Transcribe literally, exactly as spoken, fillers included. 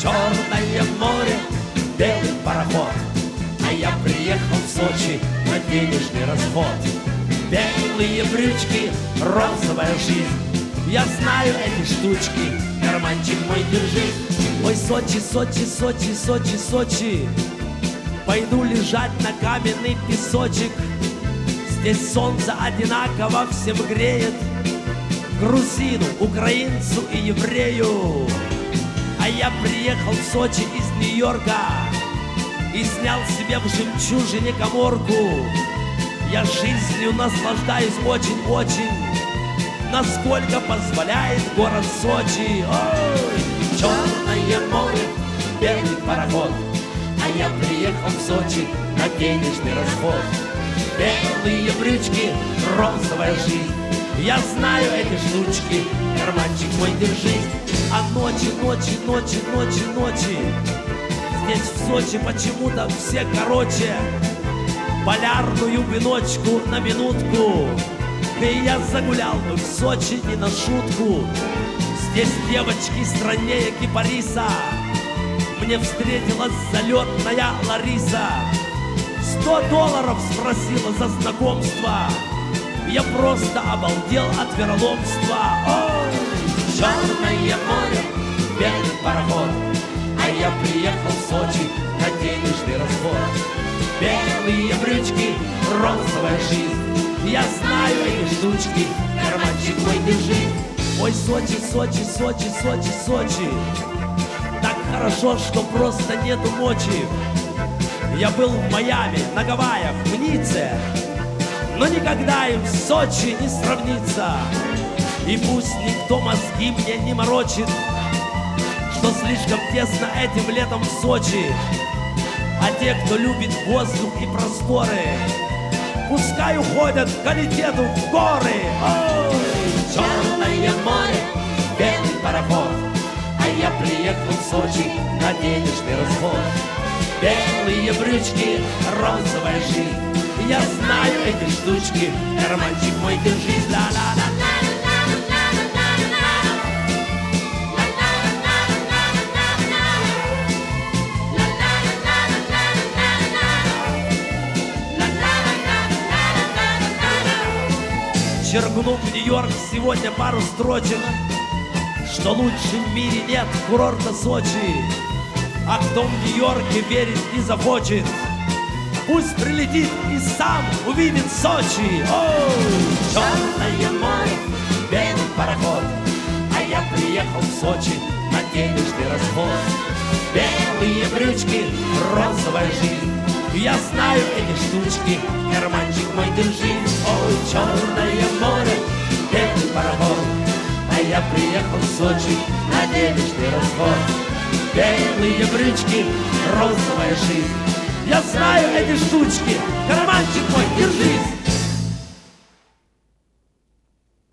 Черное море, белый пароход, а я приехал в Сочи на денежный расход. Белые брючки, розовая жизнь, я знаю эти штучки, карманчик мой держи. Ой, Сочи, Сочи, Сочи, Сочи, Сочи, пойду лежать на каменный песочек. Здесь солнце одинаково всем греет, грузину, украинцу и еврею. А я приехал в Сочи из Нью-Йорка и снял себе в жемчужине каморку. Я жизнью наслаждаюсь очень-очень, насколько позволяет город Сочи. Ой, черное море, белый пароход, а я приехал в Сочи на денежный расход. Белые брючки, розовая жизнь, я знаю эти штучки, карманчик мой держи. А ночи, ночи, ночи, ночи, ночи, здесь в Сочи почему-то все короче. Полярную веночку на минутку, и я загулял бы в Сочи не на шутку. Здесь девочки страннее кипариса, мне встретилась залетная Лариса. Сто долларов спросила за знакомство, я просто обалдел от вероломства. Ой, черное море, белый пароход, а я приехал в Сочи на денежный расход. Белые брючки, розовая жизнь, я знаю эти штучки, карманчик мой держи. Ой, Сочи, Сочи, Сочи, Сочи, Сочи, так хорошо, что просто нету мочи. Я был в Майами, на Гавайях, в Ницце, но никогда им в Сочи не сравнится. И пусть никто мозги мне не морочит, что слишком тесно этим летом в Сочи. А те, кто любит воздух и просторы, пускай уходят к коллективу в горы. Ой, черное море, белый пароход, а я приехал в Сочи на денежный расход. Белые брючки, розовая жизнь, я знаю эти штучки, карманчик мой держи. Ла-ла-ла-ла. Черкнув в Нью-Йорк сегодня пару строчек, что лучше в мире нет курорта Сочи. А кто в Нью-Йорке верить не захочет, пусть прилетит и сам увидит Сочи. Ой, черное море, белый пароход, а я приехал в Сочи на денежный расход. Белые брючки, розовая жизнь, я знаю эти штучки, карманчик мой держи. Ой, черное море, белый пароход, а я приехал в Сочи на денежный расход. Белые брючки, розовая жизнь, я знаю эти штучки, карманчик мой держи.